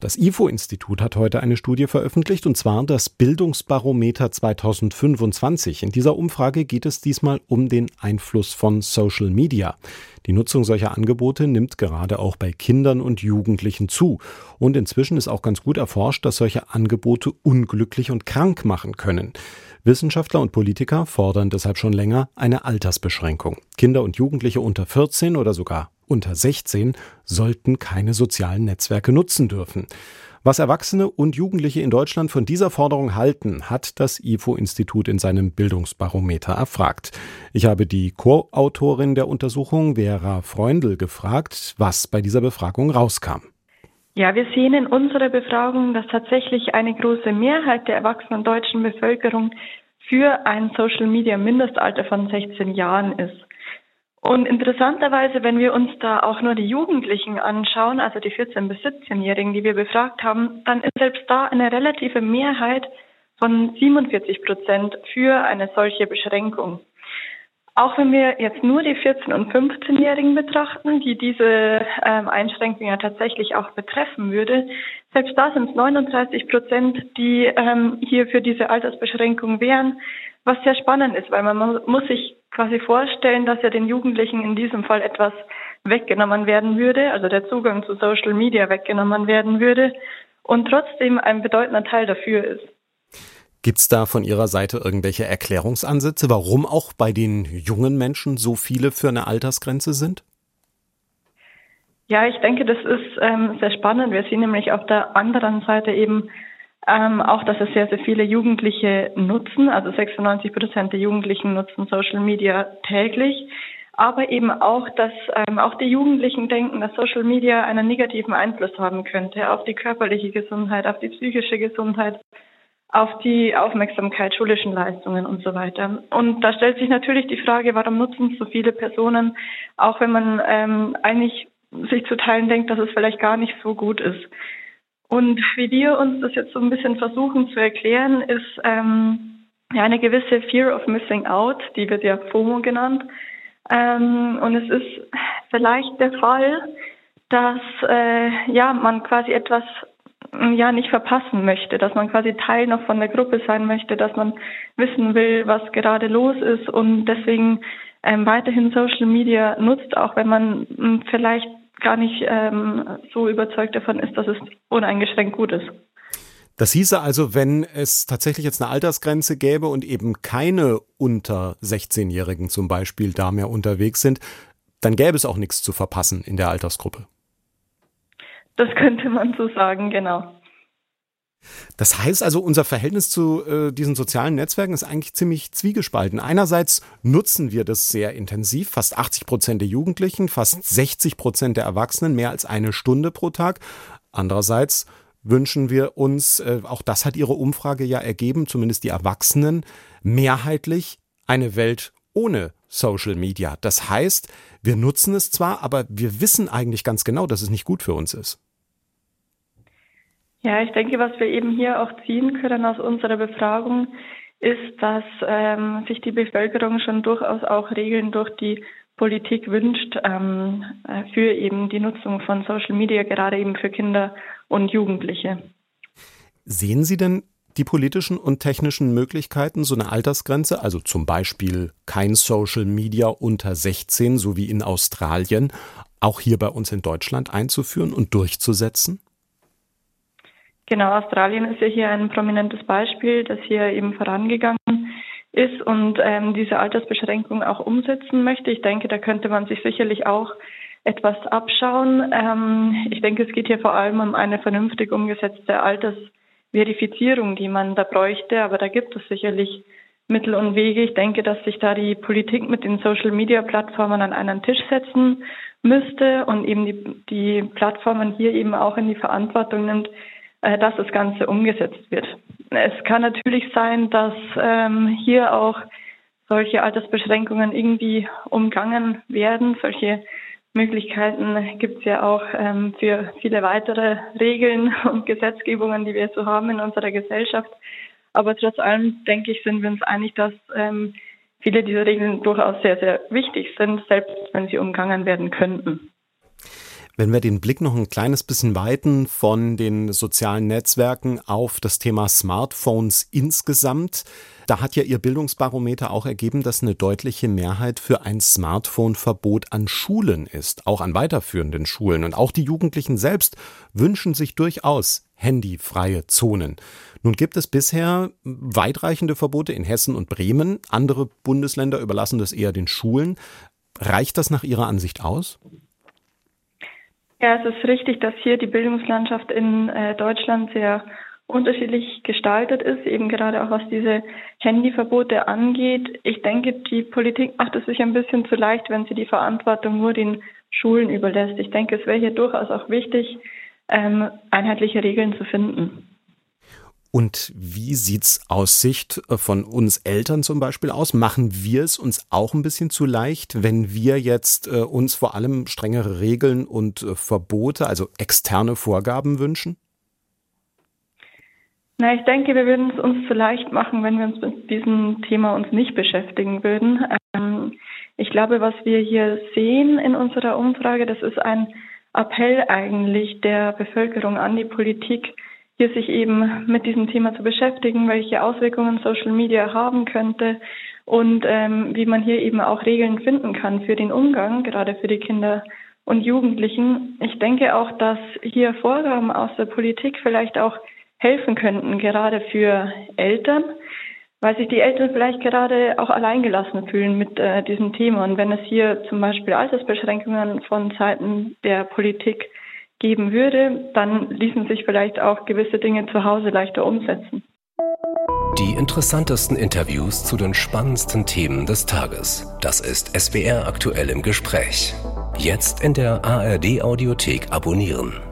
Das IFO-Institut hat heute eine Studie veröffentlicht, und zwar das Bildungsbarometer 2025. In dieser Umfrage geht es diesmal um den Einfluss von Social Media. Die Nutzung solcher Angebote nimmt gerade auch bei Kindern und Jugendlichen zu. Und inzwischen ist auch ganz gut erforscht, dass solche Angebote unglücklich und krank machen können. Wissenschaftler und Politiker fordern deshalb schon länger eine Altersbeschränkung. Kinder und Jugendliche unter 14 oder sogar unter 16 sollten keine sozialen Netzwerke nutzen dürfen. Was Erwachsene und Jugendliche in Deutschland von dieser Forderung halten, hat das IFO-Institut in seinem Bildungsbarometer erfragt. Ich habe die Co-Autorin der Untersuchung, Vera Freundl, gefragt, was bei dieser Befragung rauskam. Ja, wir sehen in unserer Befragung, dass tatsächlich eine große Mehrheit der erwachsenen deutschen Bevölkerung für ein Social-Media-Mindestalter von 16 Jahren ist. Und interessanterweise, wenn wir uns da auch nur die Jugendlichen anschauen, also die 14- bis 17-Jährigen, die wir befragt haben, dann ist selbst da eine relative Mehrheit von 47% für eine solche Beschränkung. Auch wenn wir jetzt nur die 14- und 15-Jährigen betrachten, die diese Einschränkung ja tatsächlich auch betreffen würde, selbst da sind es 39%, die hier für diese Altersbeschränkung wären, was sehr spannend ist, weil man muss sich quasi vorstellen, dass ja den Jugendlichen in diesem Fall etwas weggenommen werden würde, also der Zugang zu Social Media weggenommen werden würde und trotzdem ein bedeutender Teil dafür ist. Gibt es da von Ihrer Seite irgendwelche Erklärungsansätze, warum auch bei den jungen Menschen so viele für eine Altersgrenze sind? Ja, ich denke, das ist sehr spannend. Wir sehen nämlich auf der anderen Seite eben auch, dass es sehr, sehr viele Jugendliche nutzen. Also 96% der Jugendlichen nutzen Social Media täglich. Aber eben auch, dass auch die Jugendlichen denken, dass Social Media einen negativen Einfluss haben könnte auf die körperliche Gesundheit, auf die psychische Gesundheit, auf die Aufmerksamkeit, schulischen Leistungen und so weiter. Und da stellt sich natürlich die Frage, warum nutzen so viele Personen, auch wenn man eigentlich sich zu Teilen denkt, dass es vielleicht gar nicht so gut ist. Und wie wir uns das jetzt so ein bisschen versuchen zu erklären, ist eine gewisse Fear of Missing Out, die wird ja FOMO genannt. Und es ist vielleicht der Fall, dass man quasi etwas nicht verpassen möchte, dass man quasi Teil noch von der Gruppe sein möchte, dass man wissen will, was gerade los ist und deswegen weiterhin Social Media nutzt, auch wenn man vielleicht gar nicht so überzeugt davon ist, dass es uneingeschränkt gut ist. Das hieße also, wenn es tatsächlich jetzt eine Altersgrenze gäbe und eben keine unter 16-Jährigen zum Beispiel da mehr unterwegs sind, dann gäbe es auch nichts zu verpassen in der Altersgruppe. Das könnte man so sagen, genau. Das heißt also, unser Verhältnis zu diesen sozialen Netzwerken ist eigentlich ziemlich zwiegespalten. Einerseits nutzen wir das sehr intensiv, fast 80% der Jugendlichen, fast 60% der Erwachsenen, mehr als eine Stunde pro Tag. Andererseits wünschen wir uns, auch das hat Ihre Umfrage ja ergeben, zumindest die Erwachsenen, mehrheitlich eine Welt ohne Social Media. Das heißt, wir nutzen es zwar, aber wir wissen eigentlich ganz genau, dass es nicht gut für uns ist. Ja, ich denke, was wir eben hier auch ziehen können aus unserer Befragung, ist, dass sich die Bevölkerung schon durchaus auch Regeln durch die Politik wünscht für eben die Nutzung von Social Media, gerade eben für Kinder und Jugendliche. Sehen Sie denn die politischen und technischen Möglichkeiten, so eine Altersgrenze, also zum Beispiel kein Social Media unter 16, so wie in Australien, auch hier bei uns in Deutschland einzuführen und durchzusetzen? Genau, Australien ist ja hier ein prominentes Beispiel, das hier eben vorangegangen ist und diese Altersbeschränkung auch umsetzen möchte. Ich denke, da könnte man sich sicherlich auch etwas abschauen. Ich denke, es geht hier vor allem um eine vernünftig umgesetzte Altersverifizierung, die man da bräuchte, aber da gibt es sicherlich Mittel und Wege. Ich denke, dass sich da die Politik mit den Social-Media-Plattformen an einen Tisch setzen müsste und eben die Plattformen hier eben auch in die Verantwortung nimmt, dass das Ganze umgesetzt wird. Es kann natürlich sein, dass hier auch solche Altersbeschränkungen irgendwie umgangen werden. Solche Möglichkeiten gibt es ja auch für viele weitere Regeln und Gesetzgebungen, die wir so haben in unserer Gesellschaft. Aber trotz allem, denke ich, sind wir uns einig, dass viele dieser Regeln durchaus sehr, sehr wichtig sind, selbst wenn sie umgangen werden könnten. Wenn wir den Blick noch ein kleines bisschen weiten von den sozialen Netzwerken auf das Thema Smartphones insgesamt, da hat ja Ihr Bildungsbarometer auch ergeben, dass eine deutliche Mehrheit für ein Smartphone-Verbot an Schulen ist, auch an weiterführenden Schulen. Und auch die Jugendlichen selbst wünschen sich durchaus handyfreie Zonen. Nun gibt es bisher weitreichende Verbote in Hessen und Bremen. Andere Bundesländer überlassen das eher den Schulen. Reicht das nach Ihrer Ansicht aus? Ja, es ist richtig, dass hier die Bildungslandschaft in Deutschland sehr unterschiedlich gestaltet ist, eben gerade auch was diese Handyverbote angeht. Ich denke, die Politik macht es sich ein bisschen zu leicht, wenn sie die Verantwortung nur den Schulen überlässt. Ich denke, es wäre hier durchaus auch wichtig, einheitliche Regeln zu finden. Und wie sieht's aus Sicht von uns Eltern zum Beispiel aus? Machen wir es uns auch ein bisschen zu leicht, wenn wir jetzt uns vor allem strengere Regeln und Verbote, also externe Vorgaben wünschen? Na, ich denke, wir würden es uns zu leicht machen, wenn wir uns mit diesem Thema nicht beschäftigen würden. Ich glaube, was wir hier sehen in unserer Umfrage, das ist ein Appell eigentlich der Bevölkerung an die Politik, hier sich eben mit diesem Thema zu beschäftigen, welche Auswirkungen Social Media haben könnte und wie man hier eben auch Regeln finden kann für den Umgang, gerade für die Kinder und Jugendlichen. Ich denke auch, dass hier Vorgaben aus der Politik vielleicht auch helfen könnten, gerade für Eltern, weil sich die Eltern vielleicht gerade auch alleingelassen fühlen mit diesem Thema. Und wenn es hier zum Beispiel Altersbeschränkungen von Seiten der Politik geben würde, dann ließen sich vielleicht auch gewisse Dinge zu Hause leichter umsetzen. Die interessantesten Interviews zu den spannendsten Themen des Tages. Das ist SWR aktuell im Gespräch. Jetzt in der ARD Audiothek abonnieren.